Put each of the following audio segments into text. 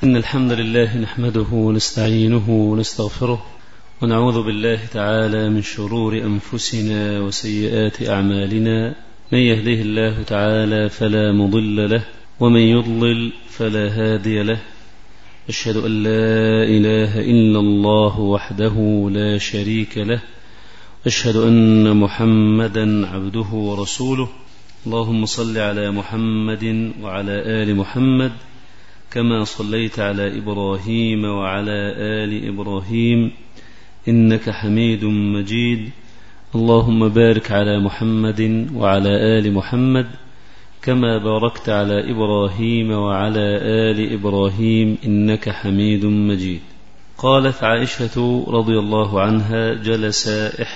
إن الحمد لله نحمده ونستعينه ونستغفره ونعوذ بالله تعالى من شرور أنفسنا وسيئات أعمالنا. من يهده الله تعالى فلا مضل له ومن يضلل فلا هادي له. أشهد أن لا إله إلا الله وحده لا شريك له. أشهد أن محمدا عبده ورسوله. اللهم صل على محمد وعلى آل محمد كما صليت على إبراهيم وعلى آل إبراهيم إنك حميد مجيد. اللهم بارك على محمد وعلى آل محمد كما باركت على إبراهيم وعلى آل إبراهيم إنك حميد مجيد. قالت عائشة رضي الله عنها: جلس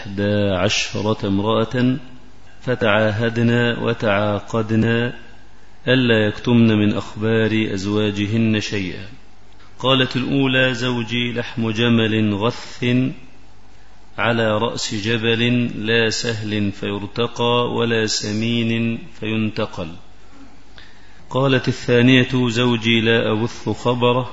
11 امرأة فتعاهدنا وتعاقدنا ألا يكتمن من أخبار أزواجهن شيئا. قالت الأولى: زوجي لحم جمل غث على رأس جبل لا سهل فيرتقى ولا سمين فينتقل. قالت الثانية: زوجي لا أبث خبره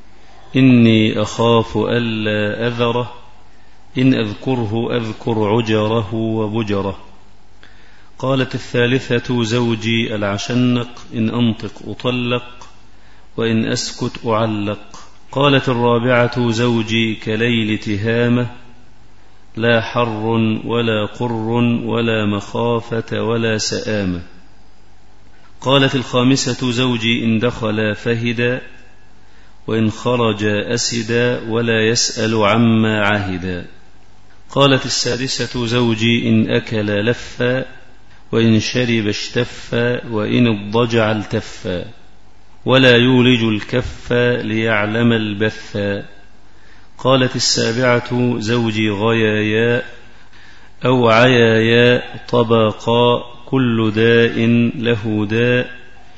إني أخاف ألا أذره إن أذكره أذكر عجره وبجره. قالت الثالثة: زوجي العشنق إن أنطق أطلق وإن أسكت أعلق. قالت الرابعة: زوجي كليل تهامة لا حر ولا قر ولا مخافة ولا سآمة. قالت الخامسة: زوجي إن دخل فهدا وإن خرج أسدا ولا يسأل عما عهدا. قالت السادسة: زوجي إن أكل لفا وإن شرب اشتفا وإن اضطجع التفا ولا يولج الكف ليعلم البثا. قالت السابعة: زوجي غيايا أو عيايا طبقا كل داء له داء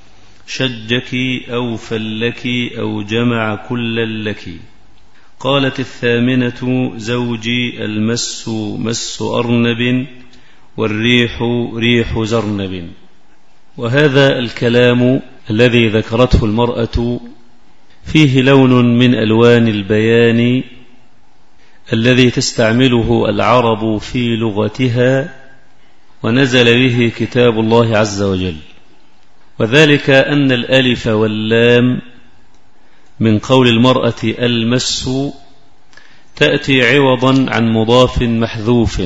شجك أو فلك أو جمع كل لك. قالت الثامنة: زوجي المس مس أرنب والريح ريح زرنب. وهذا الكلام الذي ذكرته المرأة فيه لون من ألوان البيان الذي تستعمله العرب في لغتها ونزل به كتاب الله عز وجل، وذلك أن الألف واللام من قول المرأة المس تأتي عوضا عن مضاف محذوف،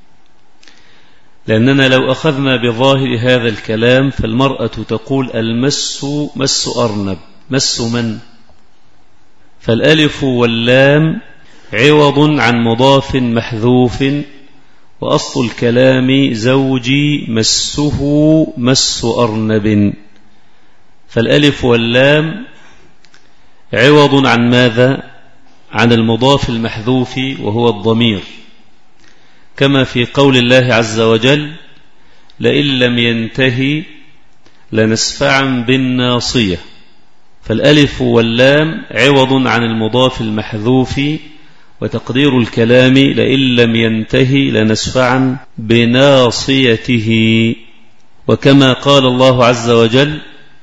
لأننا لو أخذنا بظاهر هذا الكلام فالمرأة تقول المس مس أرنب، مس من؟ فالألف واللام عوض عن مضاف محذوف، وأصل الكلام زوجي مسه مس أرنب، فالألف واللام عوض عن ماذا؟ عن المضاف المحذوف وهو الضمير، كما في قول الله عز وجل: لئن لم ينتهي لنسفعا بالناصية. فالألف واللام عوض عن المضاف المحذوف، وتقدير الكلام لئن لم ينتهي لنسفعا بناصيته. وكما قال الله عز وجل: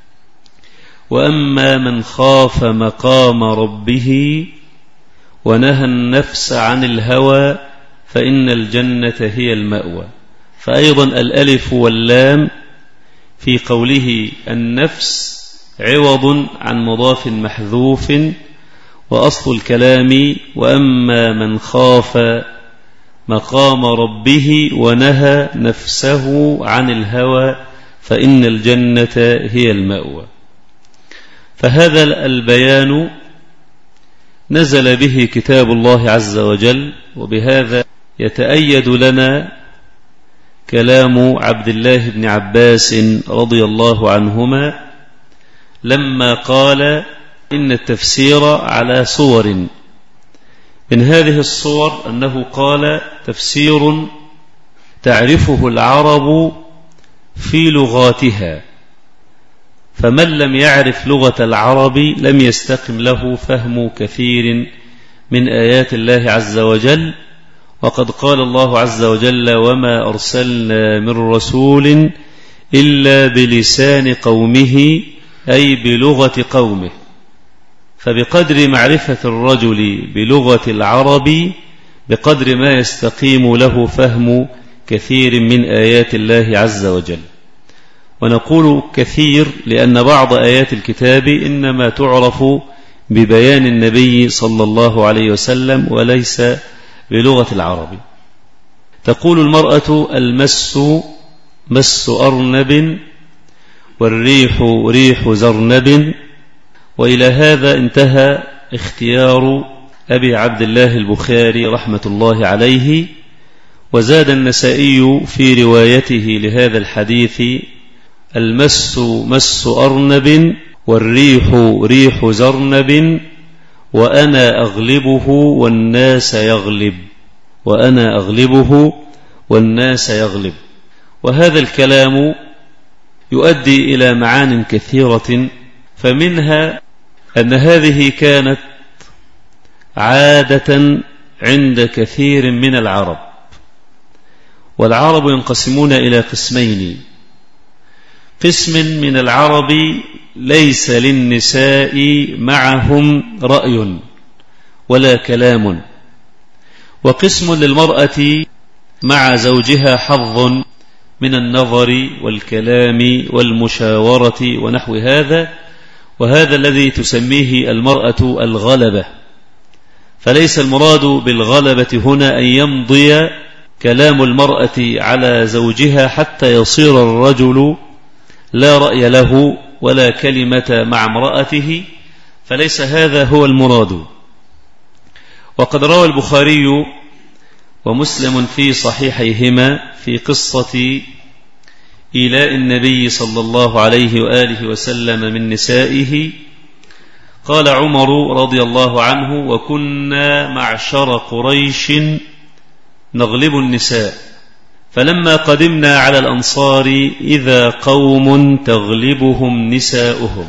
وأما من خاف مقام ربه ونهى النفس عن الهوى فإن الجنة هي المأوى. فأيضا الألف واللام في قوله النفس عوض عن مضاف محذوف، وأصل الكلام وأما من خاف مقام ربه ونهى نفسه عن الهوى فإن الجنة هي المأوى. فهذا البيان نزل به كتاب الله عز وجل، وبهذا يتأيد لنا كلام عبد الله بن عباس رضي الله عنهما لما قال: إن التفسير على صور، من هذه الصور أنه قال: تفسير تعرفه العرب في لغاتها، فمن لم يعرف لغة العرب لم يستقم له فهم كثير من آيات الله عز وجل. وقد قال الله عز وجل: وما أرسلنا من رسول إلا بلسان قومه أي بلغة قومه. فبقدر معرفة الرجل بلغة العرب بقدر ما يستقيم له فهم كثير من آيات الله عز وجل. ونقول كثير لأن بعض آيات الكتاب إنما تعرف ببيان النبي صلى الله عليه وسلم وليس بلغة العرب. تقول المرأة: المس مس أرنب والريح ريح زرنب. وإلى هذا انتهى اختيار أبي عبد الله البخاري رحمة الله عليه. وزاد النسائي في روايته لهذا الحديث: المس مس أرنب والريح ريح زرنب وأنا أغلبه والناس يغلب، وأنا أغلبه والناس يغلب. وهذا الكلام يؤدي إلى معان كثيرة، فمنها أن هذه كانت عادة عند كثير من العرب. والعرب ينقسمون إلى قسمين: قسم من العرب ليس للنساء معهم رأي ولا كلام، وقسم للمرأة مع زوجها حظ من النظر والكلام والمشاورة ونحو هذا، وهذا الذي تسميه المرأة الغلبة. فليس المراد بالغلبة هنا أن يمضي كلام المرأة على زوجها حتى يصير الرجل لا رأي له ولا كلمة مع امرأته، فليس هذا هو المراد. وقد روى البخاري ومسلم في صحيحيهما في قصة إيلاء النبي صلى الله عليه وآله وسلم من نسائه. قال عمر رضي الله عنه: وكنا معشر قريش نغلب النساء، فلما قدمنا على الأنصار إذا قوم تغلبهم نساؤهم،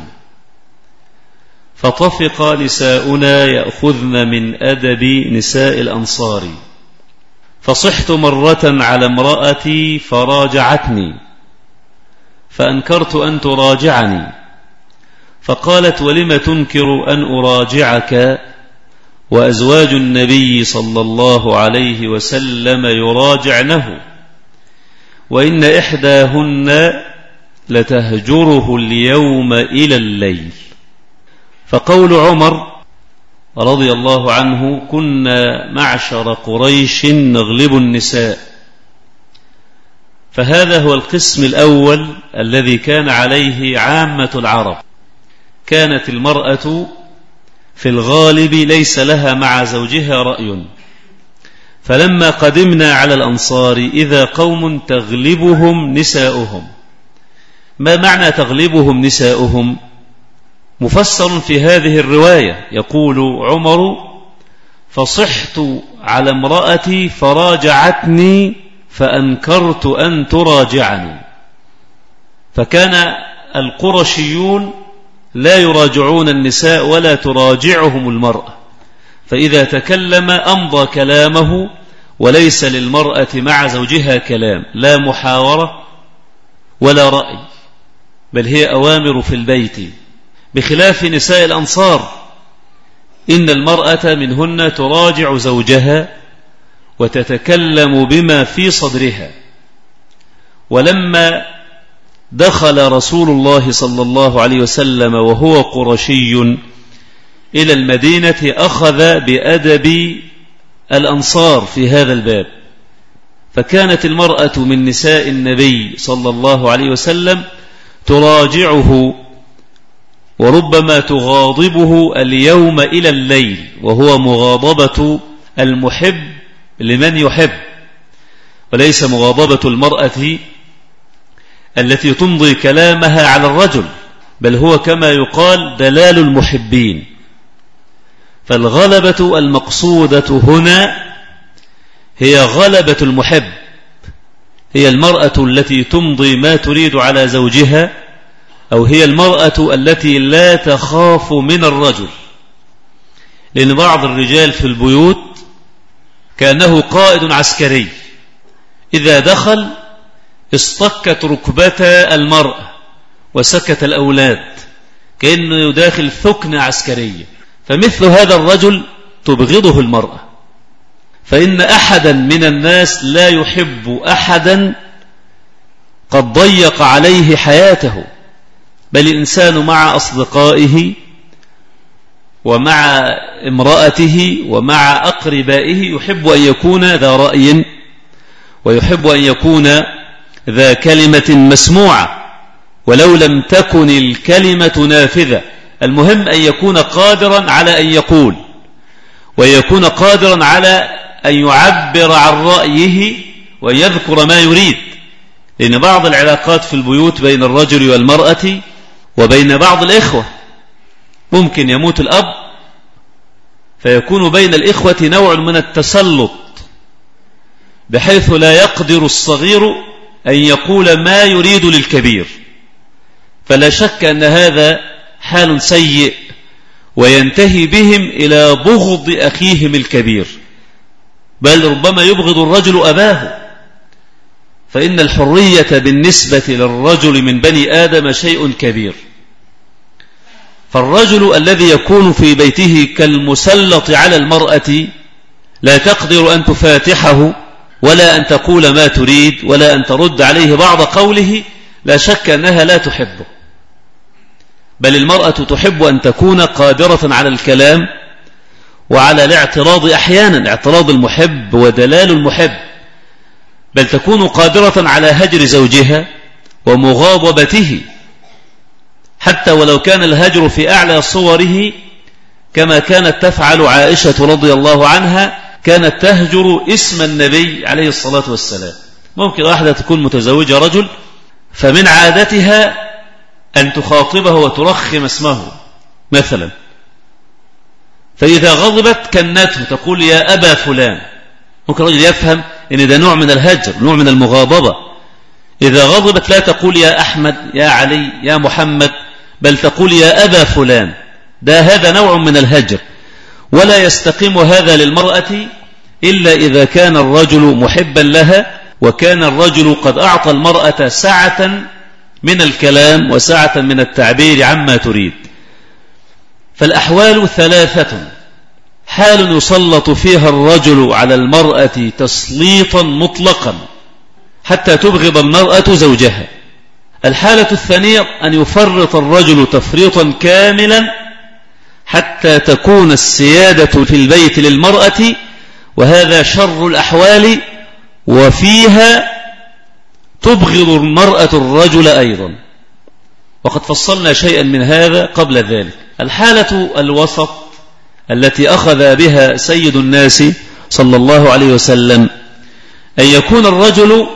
فطفق نساؤنا يأخذن من أدب نساء الأنصار، فصحت مرة على امرأتي فراجعتني، فأنكرت أن تراجعني، فقالت: ولم تنكر أن أراجعك وأزواج النبي صلى الله عليه وسلم يراجعنه، وإن إحداهن لتهجره اليوم إلى الليل. فقول عمر رضي الله عنه: كنا معشر قريش نغلب النساء، فهذا هو القسم الأول الذي كان عليه عامة العرب. كانت المرأة في الغالب ليس لها مع زوجها رأي، فلما قدمنا على الأنصار إذا قوم تغلبهم نساؤهم. ما معنى تغلبهم نساؤهم؟ مفسر في هذه الرواية. يقول عمر: فصحت على امرأتي فراجعتني فأنكرت أن تراجعني. فكان القرشيون لا يراجعون النساء ولا تراجعهم المرأة، فإذا تكلم أمضى كلامه وليس للمرأة مع زوجها كلام، لا محاورة ولا رأي، بل هي أوامر في البيت، بخلاف نساء الأنصار إن المرأة منهن تراجع زوجها وتتكلم بما في صدرها. ولما دخل رسول الله صلى الله عليه وسلم وهو قرشي إلى المدينة أخذ بأدب الأنصار في هذا الباب، فكانت المرأة من نساء النبي صلى الله عليه وسلم تراجعه وربما تغاضبه اليوم إلى الليل، وهو مغاضبة المحب لمن يحب، وليس مغاضبة المرأة التي تمضي كلامها على الرجل، بل هو كما يقال دلال المحبين. فالغلبة المقصودة هنا هي غلبة المحب، هي المرأة التي تمضي ما تريد على زوجها، أو هي المرأة التي لا تخاف من الرجل. لأن بعض الرجال في البيوت كأنه قائد عسكري، إذا دخل اصطكت ركبة المرأة وسكت الأولاد، كأنه يداخل ثكنة عسكرية، فمثل هذا الرجل تبغضه المرأة، فإن أحدا من الناس لا يحب أحدا قد ضيق عليه حياته، بل الإنسان مع أصدقائه ومع امرأته ومع أقربائه يحب أن يكون ذا رأي، ويحب أن يكون ذا كلمة مسموعة ولو لم تكن الكلمة نافذة. المهم أن يكون قادرا على أن يقول، ويكون قادرا على أن يعبر عن رأيه ويذكر ما يريد. لأن بعض العلاقات في البيوت بين الرجل والمرأة وبين بعض الإخوة ممكن يموت الأب فيكون بين الإخوة نوع من التسلط، بحيث لا يقدر الصغير أن يقول ما يريد للكبير، فلا شك أن هذا حال سيء وينتهي بهم إلى بغض أخيهم الكبير، بل ربما يبغض الرجل أباه. فإن الحرية بالنسبة للرجل من بني آدم شيء كبير. فالرجل الذي يكون في بيته كالمسلط على المرأة لا تقدر أن تفاتحه ولا أن تقول ما تريد ولا أن ترد عليه بعض قوله، لا شك أنها لا تحبه، بل المرأة تحب أن تكون قادرة على الكلام وعلى الاعتراض أحيانا، اعتراض المحب ودلال المحب، بل تكون قادرة على هجر زوجها ومغاضبته، حتى ولو كان الهجر في أعلى صوره، كما كانت تفعل عائشة رضي الله عنها، كانت تهجر اسم النبي عليه الصلاة والسلام. ممكن واحدة تكون متزوجة رجل فمن عادتها أن تخاطبه وترخم اسمه مثلا، فإذا غضبت كنته تقول يا أبا فلان. ممكن رجل يفهم أن ده نوع من الهجر، نوع من المغاضبة. إذا غضبت لا تقول يا أحمد يا علي يا محمد، بل تقول يا أبا فلان. هذا نوع من الهجر، ولا يستقيم هذا للمرأة إلا إذا كان الرجل محبا لها، وكان الرجل قد أعطى المرأة سعة من الكلام وسعة من التعبير عما تريد. فالأحوال ثلاثة: حال يسلط فيها الرجل على المرأة تسليطا مطلقا حتى تبغض المرأة زوجها. الحالة الثانية أن يفرط الرجل تفريطا كاملا حتى تكون السيادة في البيت للمرأة، وهذا شر الأحوال، وفيها تبغض المرأة الرجل أيضا، وقد فصلنا شيئا من هذا قبل ذلك. الحالة الوسط التي أخذ بها سيد الناس صلى الله عليه وسلم أن يكون الرجل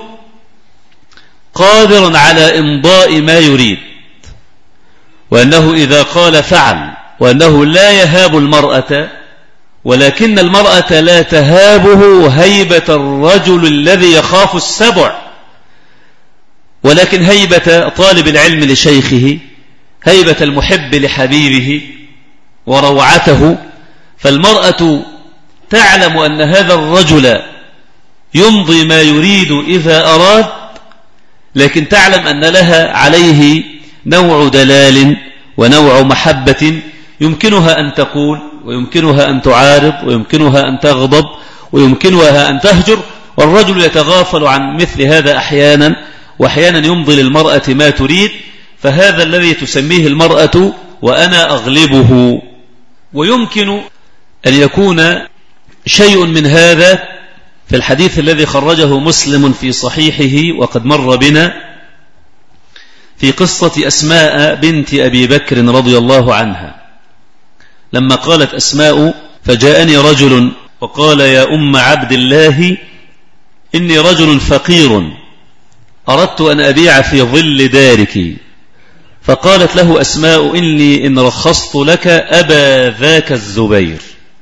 قادرا على إمضاء ما يريد، وأنه إذا قال فعل، وأنه لا يهاب المرأة، ولكن المرأة لا تهابه هيبة الرجل الذي يخاف السبع، ولكن هيبة طالب العلم لشيخه، هيبة المحب لحبيبه وروعته. فالمرأة تعلم أن هذا الرجل يمضي ما يريد إذا أراد، لكن تعلم أن لها عليه نوع دلال ونوع محبة يمكنها أن تقول، ويمكنها أن تعارض، ويمكنها أن تغضب، ويمكنها أن تهجر، والرجل يتغافل عن مثل هذا أحيانا، وأحيانا يمضي للمرأة ما تريد. فهذا الذي تسميه المرأة وأنا أغلبه. ويمكن أن يكون شيء من هذا في الحديث الذي خرجه مسلم في صحيحه وقد مر بنا، في قصة أسماء بنت أبي بكر رضي الله عنها، لما قالت أسماء: فجاءني رجل وقال يا أم عبد الله إني رجل فقير أردت أن أبيع في ظل دارك. فقالت له أسماء: إني إن رخصت لك أبا ذاك الزبير،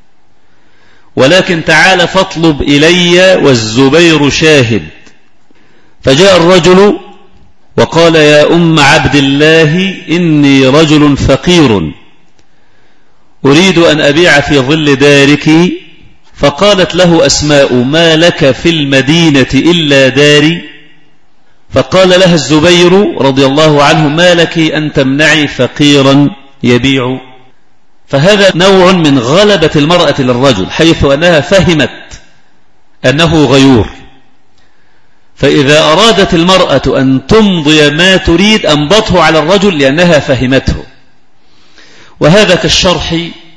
ولكن تعال فاطلب إلي والزبير شاهد. فجاء الرجل وقال يا أم عبد الله إني رجل فقير أريد أن أبيع في ظل دارك. فقالت له أسماء: ما لك في المدينة إلا داري؟ فقال لها الزبير رضي الله عنه: ما لك أن تمنعي فقيرا يبيع؟ فهذا نوع من غلبة المرأة للرجل، حيث أنها فهمت أنه غيور، فإذا أرادت المرأة أن تمضي ما تريد أمضته على الرجل لأنها فهمته. وهذا كالشرح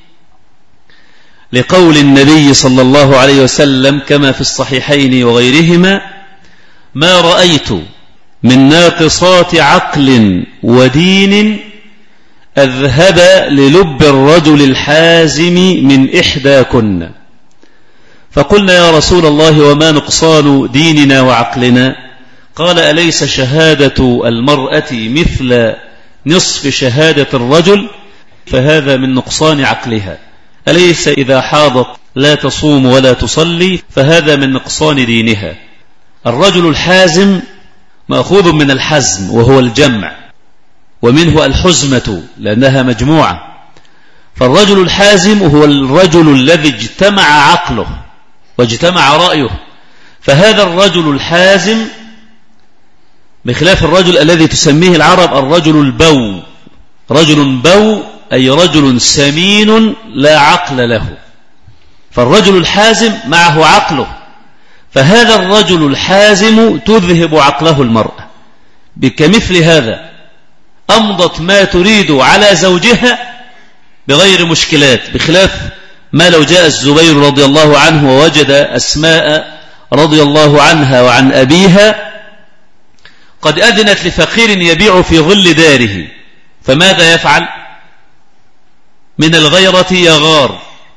لقول النبي صلى الله عليه وسلم كما في الصحيحين وغيرهما: ما رأيت من ناقصات عقل ودين أذهب للب الرجل الحازم من إحداكن. فقلنا: يا رسول الله، وما نقصان ديننا وعقلنا؟ قال: أليس شهادة المرأة مثل نصف شهادة الرجل؟ فهذا من نقصان عقلها. أليس إذا حاضت لا تصوم ولا تصلي؟ فهذا من نقصان دينها. الرجل الحازم مأخوذ من الحزم وهو الجمع، ومنه الحزمة لأنها مجموعة. فالرجل الحازم هو الرجل الذي اجتمع عقله واجتمع رأيه. فهذا الرجل الحازم بخلاف الرجل الذي تسميه العرب الرجل البو. رجل بو أي رجل سمين لا عقل له. فالرجل الحازم معه عقله، فهذا الرجل الحازم تذهب عقله المرأة. كمثل هذا أمضت ما تريد على زوجها بغير مشكلات، بخلاف ما لو جاء الزبير رضي الله عنه ووجد أسماء رضي الله عنها وعن أبيها قد أذنت لفقير يبيع في ظل داره، فماذا يفعل؟ من الغيرة يغار،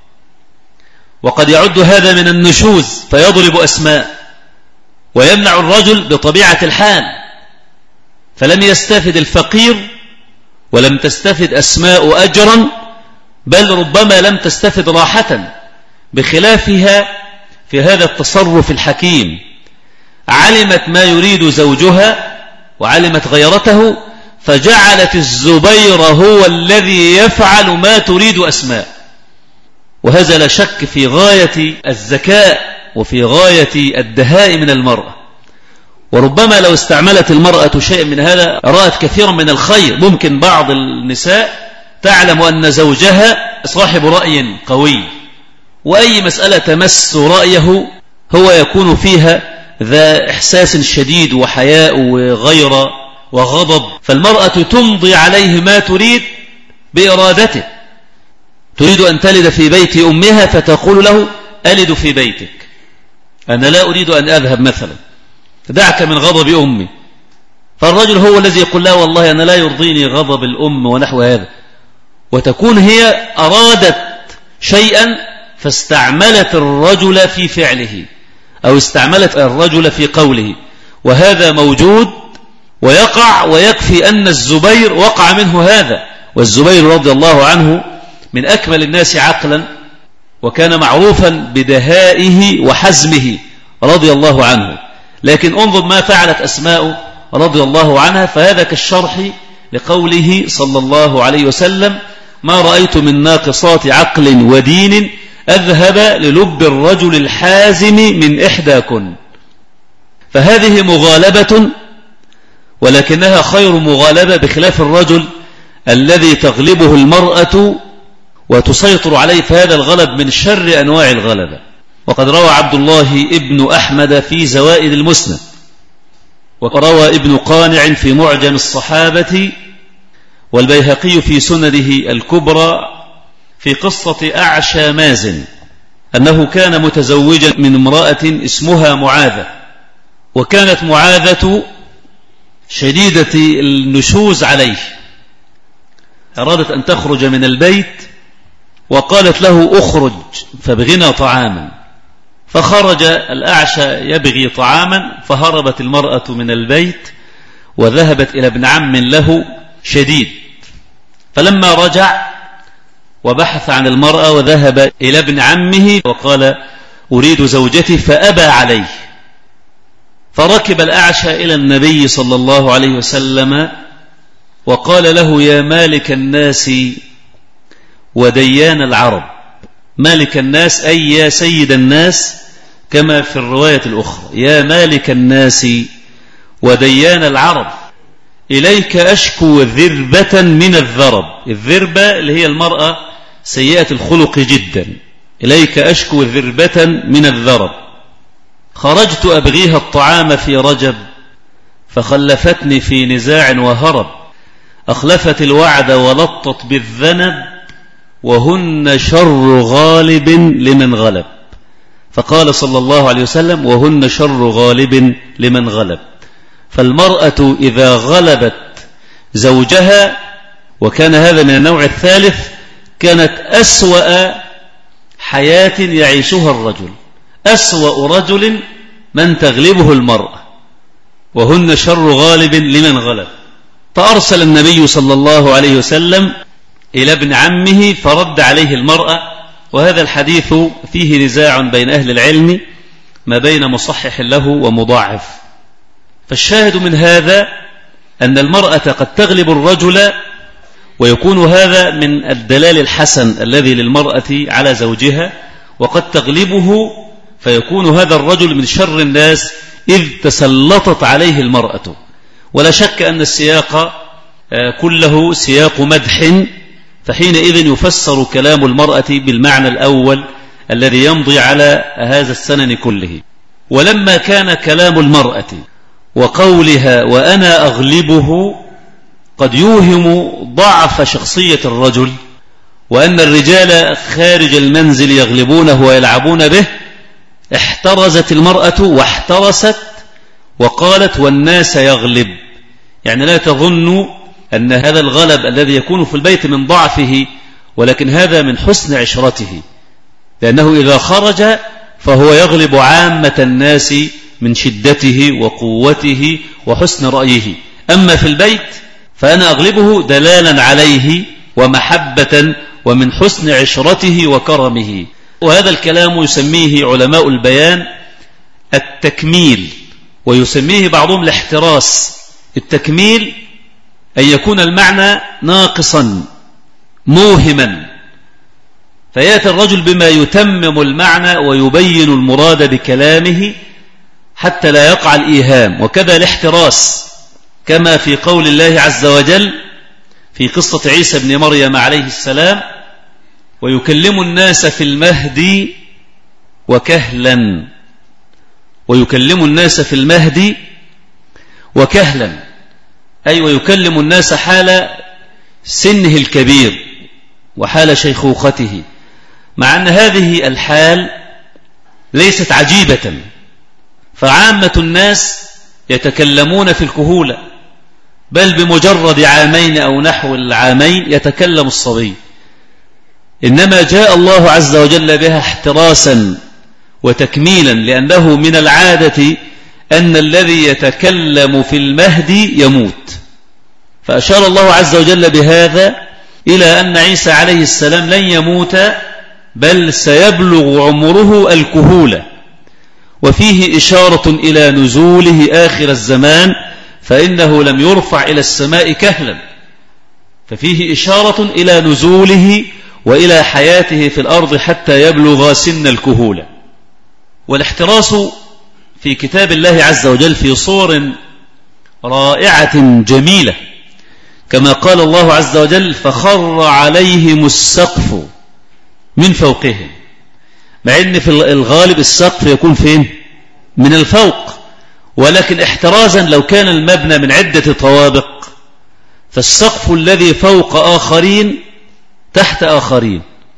وقد يعد هذا من النشوز فيضرب أسماء ويمنع الرجل بطبيعة الحال. فلم يستفد الفقير ولم تستفد أسماء أجرا، بل ربما لم تستفد راحة. بخلافها في هذا التصرف الحكيم علمت ما يريد زوجها وعلمت غيرته، فجعلت الزبير هو الذي يفعل ما تريد أسماء. وهذا لا شك في غاية الذكاء وفي غاية الدهاء من المرأة. وربما لو استعملت المرأة شيء من هذا رأت كثيرا من الخير. ممكن بعض النساء تعلم أن زوجها صاحب رأي قوي، وأي مسألة تمس رأيه هو يكون فيها ذا إحساس شديد وحياء وغيرة وغضب، فالمرأة تمضي عليه ما تريد بإرادته. تريد أن تلد في بيت أمها فتقول له: ألد في بيتك، أنا لا أريد أن أذهب مثلا، دعك من غضب أمي. فالرجل هو الذي يقول: لا والله أنا لا يرضيني غضب الأم ونحو هذا. وتكون هي أرادت شيئا فاستعملت الرجل في فعله أو استعملت الرجل في قوله، وهذا موجود ويقع. ويكفي أن الزبير وقع منه هذا، والزبير رضي الله عنه من أكمل الناس عقلا، وكان معروفا بدهائه وحزمه رضي الله عنه. لكن انظر ما فعلت أسماء رضي الله عنها، فهذا كالشرح لقوله صلى الله عليه وسلم: ما رأيت من ناقصات عقل ودين أذهب للب الرجل الحازم من إحداكن. فهذه مغالبة، ولكنها خير مغالبة، بخلاف الرجل الذي تغلبه المرأة وتسيطر عليه، فهذا الغلب من شر أنواع الغلبة. وقد روى عبد الله ابن أحمد في زوائد المسند، وروى ابن قانع في معجم الصحابة، والبيهقي في سنده الكبرى في قصة أعشى مازن أنه كان متزوجا من امرأة اسمها معاذة، وكانت معاذة شديدة النشوز عليه. أرادت أن تخرج من البيت وقالت له: أخرج فابغنا طعاما. فخرج الأعشى يبغي طعاما، فهربت المرأة من البيت وذهبت إلى ابن عم له شديد. فلما رجع وبحث عن المرأة وذهب إلى ابن عمه وقال: أريد زوجتي، فأبى عليه. فركب الأعشى إلى النبي صلى الله عليه وسلم وقال له: يا مالك الناس وديان العرب. مالك الناس أي يا سيد الناس، كما في الرواية الأخرى: يا مالك الناس وديان العرب، إليك أشكو ذربة من الذرب. الذربة اللي هي المرأة سيئة الخلق جدا، إليك أشكو ذربة من الذرب، خرجت أبغيها الطعام في رجب، فخلفتني في نزاع وهرب، أخلفت الوعد ولطت بالذنب، وهن شر غالب لمن غلب. فقال صلى الله عليه وسلم: وهن شر غالب لمن غلب. فالمرأة إذا غلبت زوجها، وكان هذا من النوع الثالث، كانت أسوأ حياة يعيشها الرجل، أسوأ رجل من تغلبه المرأة، وهن شر غالب لمن غلب. فأرسل النبي صلى الله عليه وسلم إلى ابن عمه فرد عليه المرأة. وهذا الحديث فيه نزاع بين أهل العلم ما بين مصحح له ومضاعف. فالشاهد من هذا أن المرأة قد تغلب الرجل، ويكون هذا من الدلال الحسن الذي للمرأة على زوجها، وقد تغلبه فيكون هذا الرجل من شر الناس إذ تسلطت عليه المرأة. ولا شك أن السياق كله سياق مدح، فحينئذ يفسر كلام المرأة بالمعنى الأول الذي يمضي على هذا السنن كله. ولما كان كلام المرأة وقولها وأنا أغلبه قد يوهم ضعف شخصية الرجل، وأن الرجال خارج المنزل يغلبونه ويلعبون به، احترزت المرأة واحترست وقالت: والناس يغلب. يعني لا تظن أن هذا الغلب الذي يكون في البيت من ضعفه، ولكن هذا من حسن عشرته، لأنه إذا خرج فهو يغلب عامة الناس من شدته وقوته وحسن رأيه. أما في البيت فأنا أغلبه دلالا عليه ومحبة ومن حسن عشرته وكرمه. وهذا الكلام يسميه علماء البيان التكميل، ويسميه بعضهم الاحتراس. التكميل أن يكون المعنى ناقصا موهما، فيأتي الرجل بما يتمم المعنى ويبين المراد بكلامه حتى لا يقع الإيهام. وكذا الاحتراس، كما في قول الله عز وجل في قصة عيسى بن مريم عليه السلام: ويكلم الناس في المهد وكهلا. ويكلم الناس في المهد وكهلا، أي ويكلم الناس حال سنه الكبير وحال شيخوخته، مع أن هذه الحال ليست عجيبة، فعامة الناس يتكلمون في الكهولة، بل بمجرد عامين أو نحو العامين يتكلم الصبي. إنما جاء الله عز وجل بها احتراسا وتكميلا، لأنه من العادة أن الذي يتكلم في المهد يموت. فأشار الله عز وجل بهذا إلى أن عيسى عليه السلام لن يموت، بل سيبلغ عمره الكهولة. وفيه إشارة إلى نزوله آخر الزمان، فإنه لم يرفع إلى السماء كهلا، ففيه إشارة إلى نزوله وإلى حياته في الأرض حتى يبلغ سن الكهولة. والاحتراس في كتاب الله عز وجل في صور رائعة جميلة، كما قال الله عز وجل: فخر عليهم السقف من فوقهم. مع أن في الغالب السقف يكون فين؟ من الفوق، ولكن احترازا لو كان المبنى من عدة طوابق فالسقف الذي فوق آخرين تحت آخرين.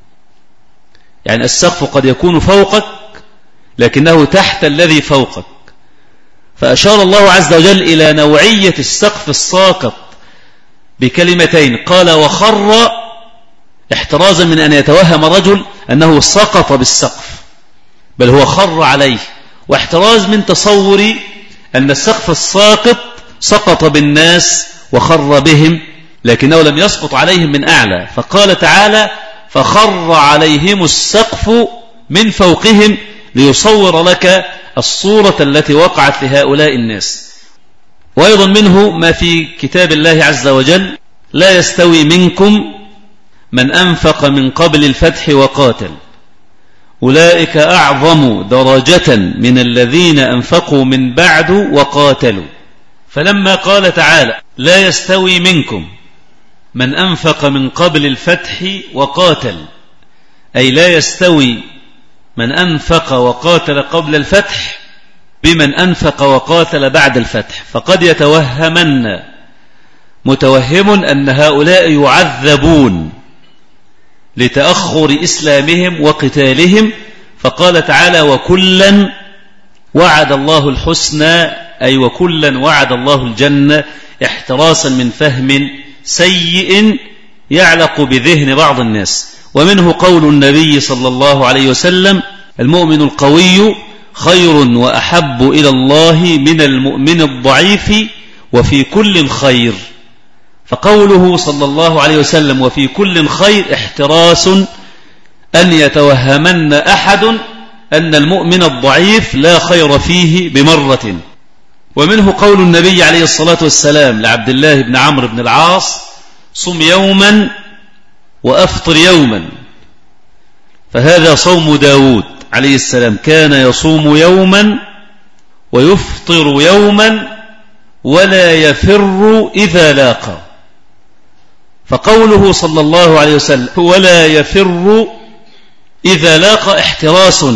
يعني السقف قد يكون فوقك لكنه تحت الذي فوقك. فأشار الله عز وجل إلى نوعية السقف الساقط بكلمتين، قال: وخر، احترازا من أن يتوهم رجل أنه سقط بالسقف، بل هو خر عليه، واحتراز من تصور أن السقف الساقط سقط بالناس وخر بهم، لكنه لم يسقط عليهم من أعلى. فقال تعالى: فخر عليهم السقف من فوقهم، ليصور لك الصورة التي وقعت لهؤلاء الناس. وأيضا منه ما في كتاب الله عز وجل: لا يستوي منكم من أنفق من قبل الفتح وقاتل، أولئك أعظم درجة من الذين أنفقوا من بعد وقاتلوا. فلما قال تعالى: لا يستوي منكم من أنفق من قبل الفتح وقاتل، أي لا يستوي من أنفق وقاتل قبل الفتح بمن أنفق وقاتل بعد الفتح. فقد يتوهمن متوهم أن هؤلاء يعذبون لتأخر إسلامهم وقتالهم، فقال تعالى وكلا وعد الله الحسنى، أي وكلا وعد الله الجنة، احتراسا من فهم سيء يعلق بذهن بعض الناس. ومنه قول النبي صلى الله عليه وسلم المؤمن القوي خير وأحب إلى الله من المؤمن الضعيف وفي كل خير. فقوله صلى الله عليه وسلم وفي كل خير احتراس أن يتوهمن أحد أن المؤمن الضعيف لا خير فيه بمرة. ومنه قول النبي عليه الصلاة والسلام لعبد الله بن عمرو بن العاص صم يوما وأفطر يوما، فهذا صوم داود عليه السلام، كان يصوم يوما ويفطر يوما ولا يفر إذا لاقى. فقوله صلى الله عليه وسلم ولا يفر إذا لاقى احتراس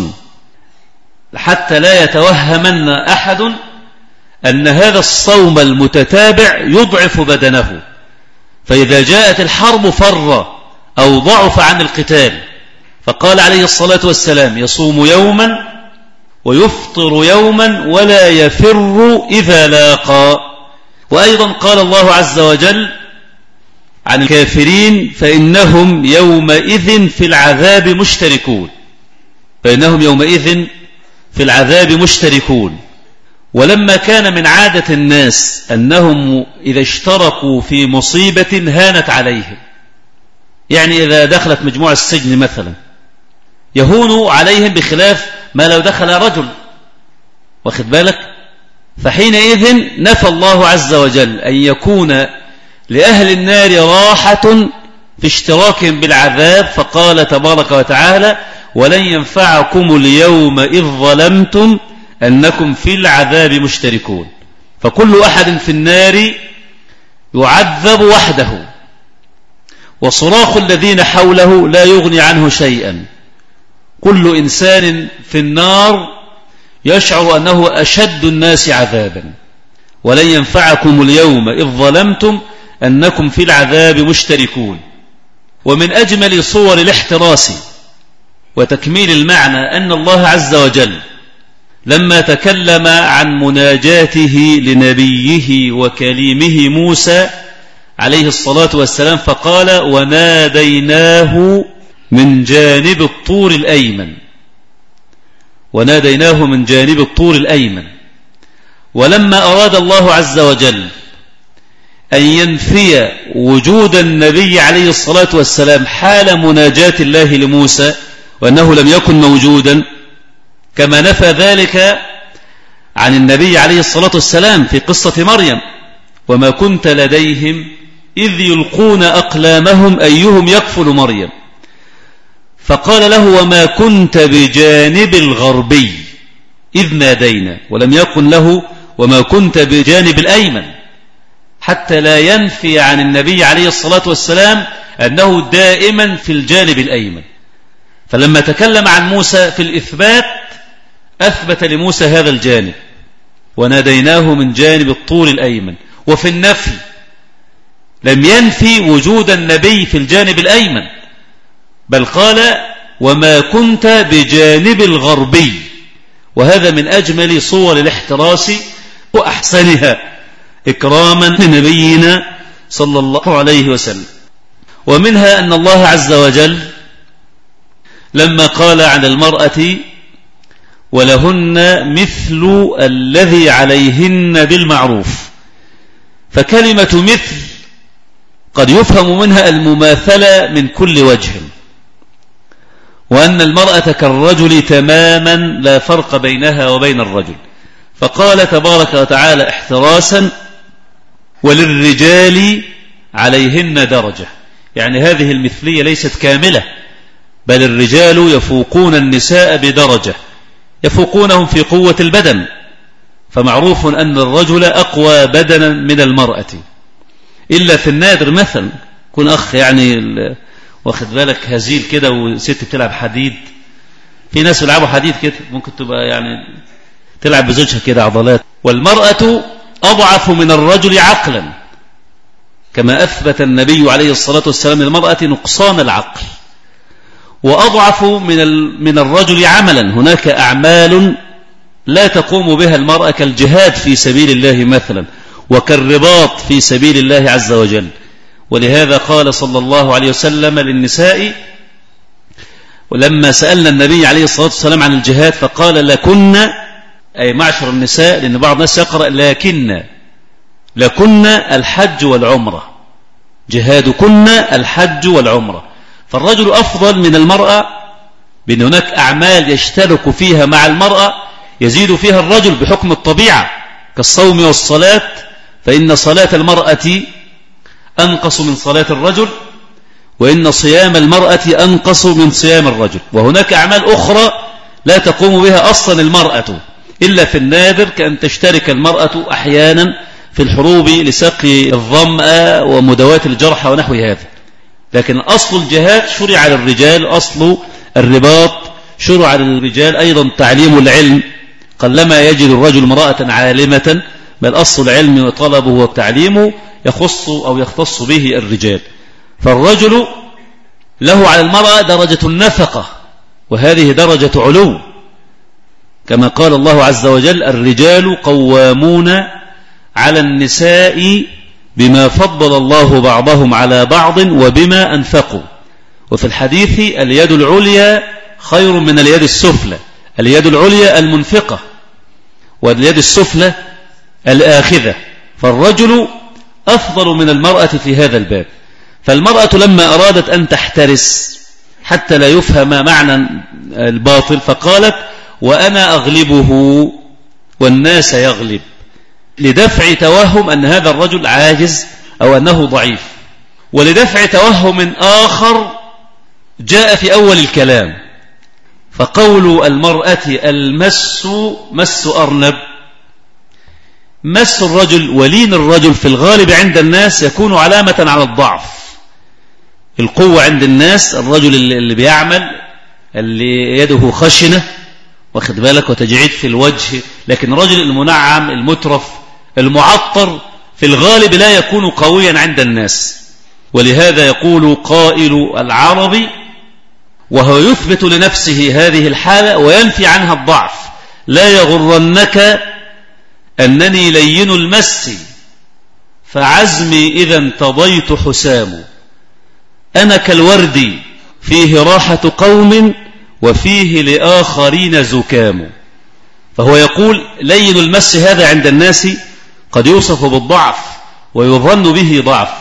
حتى لا يتوهمن أحد أن هذا الصوم المتتابع يضعف بدنه، فإذا جاءت الحرب فر أو ضعف عن القتال. فقال عليه الصلاة والسلام يصوم يوما ويفطر يوما ولا يفر إذا لاقى. وأيضا قال الله عز وجل عن الكافرين فإنهم يومئذ في العذاب مشتركون، فإنهم يومئذ في العذاب مشتركون. ولما كان من عادة الناس أنهم إذا اشتركوا في مصيبة هانت عليهم، يعني إذا دخلت مجموعة السجن مثلا يهون عليهم بخلاف ما لو دخل رجل، واخد بالك؟ فحينئذ نفى الله عز وجل أن يكون لأهل النار راحة في اشتراكهم بالعذاب، فقال تبارك وتعالى ولن ينفعكم اليوم إذ ظلمتم أنكم في العذاب مشتركون. فكل أحد في النار يعذب وحده، وصراخ الذين حوله لا يغني عنه شيئا. كل إنسان في النار يشعر أنه أشد الناس عذابا. ولن ينفعكم اليوم إذ ظلمتم أنكم في العذاب مشتركون. ومن أجمل صور الاحتراس وتكميل المعنى أن الله عز وجل لما تكلم عن مناجاته لنبيه وكليمه موسى عليه الصلاة والسلام فقال وناديناه من جانب الطور الأيمن، وناديناه من جانب الطور الأيمن. ولما أراد الله عز وجل أن ينفي وجود النبي عليه الصلاة والسلام حال مناجاة الله لموسى وأنه لم يكن موجودا، كما نفى ذلك عن النبي عليه الصلاة والسلام في قصة مريم وما كنت لديهم إذ يلقون أقلامهم أيهم يكفل مريم، فقال له وما كنت بجانب الغربي إذ نادينا، ولم يقل له وما كنت بجانب الأيمن، حتى لا ينفي عن النبي عليه الصلاة والسلام أنه دائما في الجانب الأيمن. فلما تكلم عن موسى في الإثبات أثبت لموسى هذا الجانب وناديناه من جانب الطور الأيمن. وفي النفي لم ينفي وجود النبي في الجانب الأيمن، بل قال وما كنت بجانب الغربي. وهذا من أجمل صور الاحتراس وأحسنها إكراما لنبينا صلى الله عليه وسلم. ومنها أن الله عز وجل لما قال عن المرأة ولهن مثل الذي عليهن بالمعروف، فكلمة مثل قد يفهم منها المماثلة من كل وجه، وأن المرأة كالرجل تماما لا فرق بينها وبين الرجل. فقال تبارك وتعالى احتراسا وللرجال عليهن درجة، يعني هذه المثلية ليست كاملة، بل الرجال يفوقون النساء بدرجة، يفوقونهم في قوة البدن، فمعروف أن الرجل أقوى بدنا من المرأة، إلا في النادر مثلا يكون أخ يعني واخد بالك، هزيل كده وست بتلعب حديد. في ناس بيلعبوا حديد كده، ممكن تبقى يعني تلعب بزوجها كده عضلات. والمرأة أضعف من الرجل عقلا، كما أثبت النبي عليه الصلاة والسلام للمرأة نقصان العقل، وأضعف من الرجل عملا. هناك أعمال لا تقوم بها المرأة كالجهاد في سبيل الله مثلا، وكالرباط في سبيل الله عز وجل. ولهذا قال صلى الله عليه وسلم للنساء ولما سألنا النبي عليه الصلاة والسلام عن الجهاد فقال لكن، أي معشر النساء، لأن بعض الناس يقرأ لكن الحج والعمرة، جهادكن الحج والعمرة. فالرجل أفضل من المرأة بأن هناك أعمال يشترك فيها مع المرأة يزيد فيها الرجل بحكم الطبيعة، كالصوم والصلاة، فإن صلاة المرأة أنقص من صلاة الرجل، وإن صيام المرأة أنقص من صيام الرجل. وهناك أعمال أخرى لا تقوم بها أصلا المرأة إلا في النادر، كأن تشترك المرأة أحيانا في الحروب لسقي الظمأ ومداواة الجرحى ونحو هذا. لكن أصل الجهاد شرع للرجال، أصل الرباط شرع للرجال، أيضا تعليم العلم، قلما يجد الرجل امرأة عالمة، بل أصل العلم وطلبه وتعليمه يخص أو يختص به الرجال. فالرجل له على المرأة درجة النفقة، وهذه درجة علو، كما قال الله عز وجل الرجال قوامون على النساء بما فضل الله بعضهم على بعض وبما أنفقوا. وفي الحديث اليد العليا خير من اليد السفلى، اليد العليا المنفقة واليد السفلى الآخذة. فالرجل أفضل من المرأة في هذا الباب. فالمرأة لما أرادت أن تحترس حتى لا يفهم معنى الباطل فقالت وأنا أغلبه والناس يغلب، لدفع توهم أن هذا الرجل عاجز أو أنه ضعيف. ولدفع توهم آخر جاء في أول الكلام، فقول المرأة المس مس أرنب، مس الرجل ولين الرجل في الغالب عند الناس يكون علامة على الضعف. القوة عند الناس الرجل اللي بيعمل، اللي يده خشنة، واخد بالك، وتجعيد في الوجه. لكن الرجل المنعم المترف المعطر في الغالب لا يكون قويا عند الناس. ولهذا يقول قائل العربي وهو يثبت لنفسه هذه الحالة وينفي عنها الضعف: لا يغرنك أنني لين المس فعزمي إذا انتضيت حسام، أنا كالورد فيه راحة قوم وفيه لآخرين زكام. فهو يقول لين المس هذا عند الناس قد يوصف بالضعف ويظن به ضعف،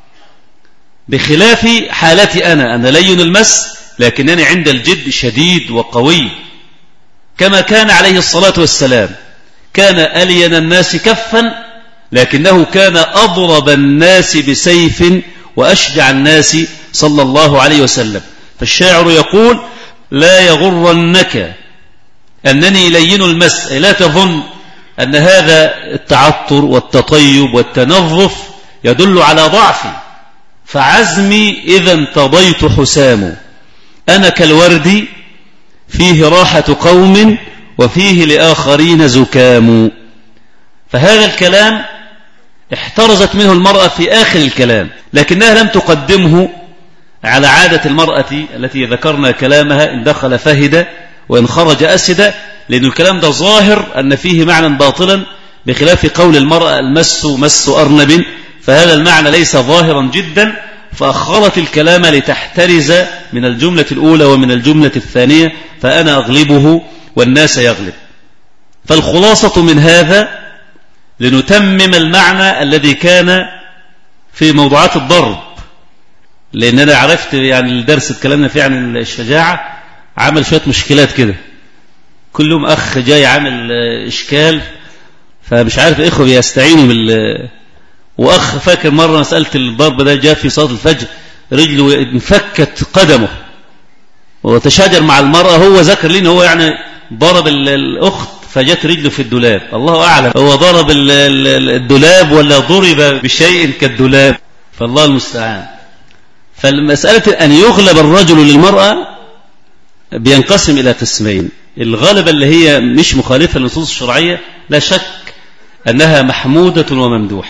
بخلاف حالتي أنا لين المس لكنني عند الجد شديد وقوي، كما كان عليه الصلاة والسلام، كان ألين الناس كفا لكنه كان أضرب الناس بسيف وأشجع الناس صلى الله عليه وسلم. فالشاعر يقول لا يغرنك أنني لين المس، لا تظن أن هذا التعطر والتطيب والتنظف يدل على ضعفي، فعزمي إذا انتضيت حسام، أنا كالورد فيه راحة قوم وفيه لآخرين زكام. فهذا الكلام احترزت منه المرأة في آخر الكلام، لكنها لم تقدمه على عادة المرأة التي ذكرنا كلامها: إن دخل فهد وإن خرج أسد، لأن الكلام ده ظاهر أن فيه معنى باطلا، بخلاف قول المرأة المس مس أرنب، فهذا المعنى ليس ظاهرا جدا، فأخرت الكلام لتحترز من الجملة الأولى ومن الجملة الثانية: فأنا أغلبه والناس يغلب. فالخلاصة من هذا لنتمم المعنى الذي كان في موضوعات الضرب، لأن أنا عرفت يعني الدرس اتكلمنا فيه عن الشجاعة عمل شوية مشكلات كده، كل يوم أخ جاي عامل إشكال، فمش عارف الإخوة بيستعينوا وأخ فاكر مرة مسألة الضرب ده جاء في صلاة الفجر رجله انفكت قدمه وتشاجر مع المرأة، هو ذكر لي إن هو يعني ضرب الأخت فجت رجله في الدولاب، الله أعلم هو ضرب الدولاب ولا ضرب بشيء كالدولاب، فالله المستعان. فالمسألة أن يغلب الرجل للمرأة بينقسم إلى قسمين. الغلبة اللي هي مش مخالفة للنصوص الشرعية لا شك أنها محمودة وممدوحة،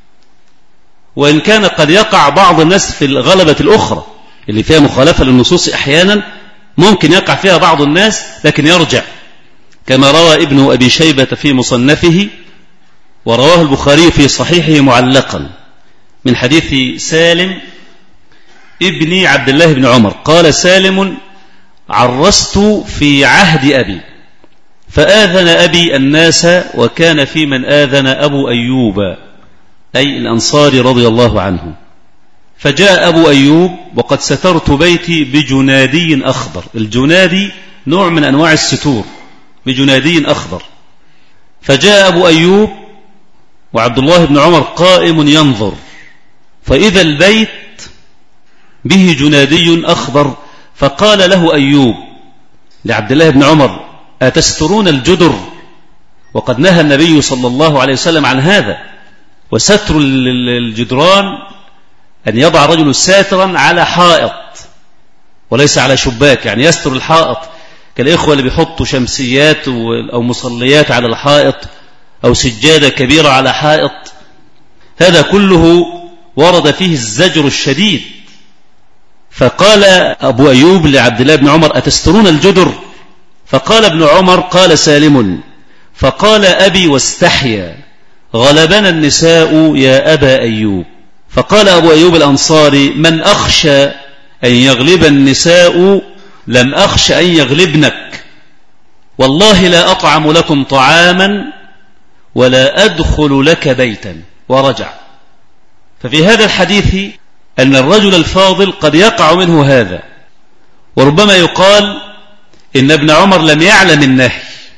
وإن كان قد يقع بعض الناس في الغلبة الأخرى اللي فيها مخالفة للنصوص أحيانا ممكن يقع فيها بعض الناس لكن يرجع، كما روى ابن أبي شيبة في مصنفه ورواه البخاري في صحيحه معلقا من حديث سالم ابن عبد الله بن عمر قال: سالم: عرست في عهد أبي فآذن أبي الناس وكان في من آذن أبو أيوب أي الأنصاري رضي الله عنه، فجاء أبو أيوب وقد سترت بيتي بجنادي أخضر. الجنادي نوع من أنواع الستور، بجنادي أخضر. فجاء أبو أيوب وعبد الله بن عمر قائم ينظر، فإذا البيت به جنادي أخضر، فقال له أيوب لعبد الله بن عمر: أتسترون الجدر؟ وقد نهى النبي صلى الله عليه وسلم عن هذا، وستر الجدران أن يضع رجل ساترا على حائط وليس على شباك، يعني يستر الحائط كالإخوة اللي بيحطوا شمسيات أو مصليات على الحائط أو سجادة كبيرة على حائط. هذا كله ورد فيه الزجر الشديد. فقال أبو أيوب لعبد الله بن عمر: أتسترون الجدر؟ فقال ابن عمر: قال سالم: فقال أبي واستحيا: غلبنا النساء يا أبا أيوب. فقال أبو أيوب الأنصاري: من أخشى أن يغلب النساء لم أخشى أن يغلبنك، والله لا أطعم لكم طعاما ولا أدخل لك بيتا. ورجع. ففي هذا الحديث أن الرجل الفاضل قد يقع منه هذا، وربما يقال إن ابن عمر لم يعلم النهي،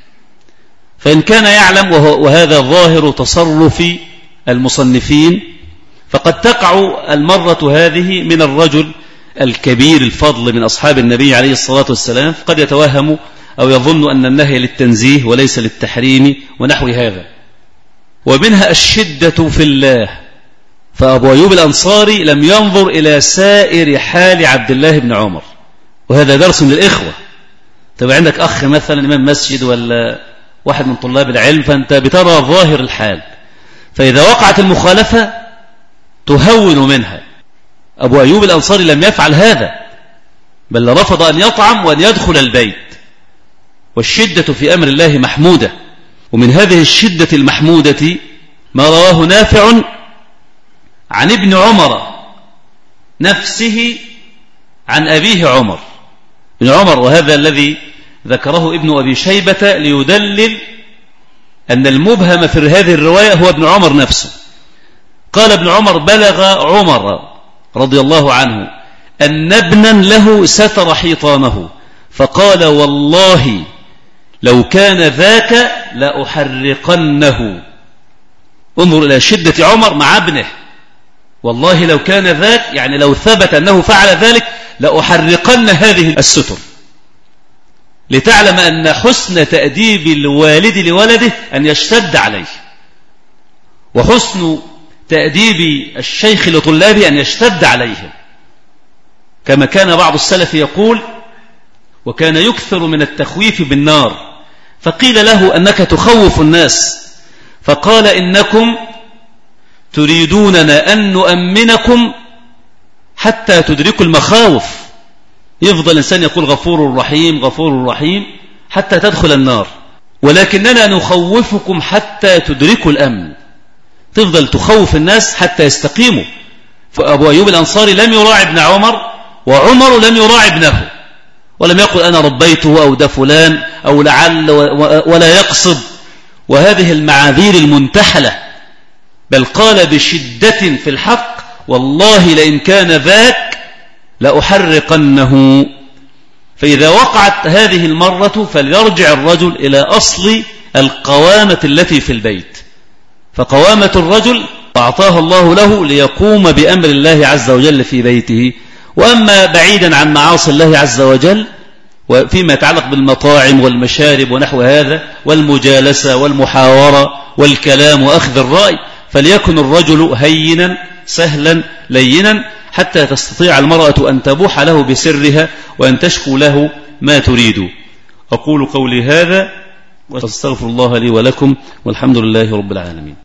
فإن كان يعلم وهذا ظاهر تصرف المصنفين فقد تقع المرة هذه من الرجل الكبير الفضل من أصحاب النبي عليه الصلاة والسلام، فقد يتوهم أو يظن أن النهي للتنزيه وليس للتحريم ونحو هذا. ومنها الشدة في الله، فأبو أيوب الأنصاري لم ينظر إلى سائر حال عبد الله بن عمر، وهذا درس للإخوة. تبقى عندك أخ مثلا إمام مسجد ولا واحد من طلاب العلم، فأنت بترى ظاهر الحال، فإذا وقعت المخالفة تهون منها. أبو أيوب الأنصاري لم يفعل هذا، بل رفض أن يطعم وأن يدخل البيت. والشدة في أمر الله محمودة، ومن هذه الشدة المحمودة ما رواه نافع عن ابن عمر نفسه عن أبيه عمر ابن عمر، وهذا الذي ذكره ابن أبي شيبة ليدلل أن المبهم في هذه الرواية هو ابن عمر نفسه. قال ابن عمر: بلغ عمر رضي الله عنه أن ابنا له ستر حيطانه، فقال: والله لو كان ذاك لأحرقنه. انظر إلى شدة عمر مع ابنه، والله لو كان ذاك، يعني لو ثبت أنه فعل ذلك لأحرقن هذه الستر، لتعلم أن حسن تأديب الوالد لولده أن يشتد عليه، وحسن تأديب الشيخ لطلابه أن يشتد عليهم، كما كان بعض السلف يقول: وكان يكثر من التخويف بالنار، فقيل له: أنك تخوف الناس، فقال: إنكم تريدوننا أن نؤمنكم حتى تدركوا المخاوف. يفضل الإنسان يقول غفور رحيم غفور رحيم حتى تدخل النار، ولكننا نخوفكم حتى تدركوا الأمن. تفضل تخوف الناس حتى يستقيموا. فأبو أيوب الأنصاري لم يراعي ابن عمر، وعمر لم يراعي ابنه، ولم يقل أنا ربيته أو ده فلان أو لعل، ولا يقصد وهذه المعاذير المنتحلة، بل قال بشدة في الحق: والله لئن كان ذاك لأحرقنه. فإذا وقعت هذه المرة فليرجع الرجل إلى أصل القوامة التي في البيت، فقوامة الرجل أعطاها الله له ليقوم بأمر الله عز وجل في بيته. وأما بعيدا عن معاصي الله عز وجل وفيما يتعلق بالمطاعم والمشارب ونحو هذا والمجالسة والمحاورة والكلام وأخذ الرأي، فليكن الرجل هينا سهلا لينا حتى تستطيع المرأة أن تبوح له بسرها وأن تشكو له ما تريد. أقول قولي هذا وأستغفر الله لي ولكم، والحمد لله رب العالمين.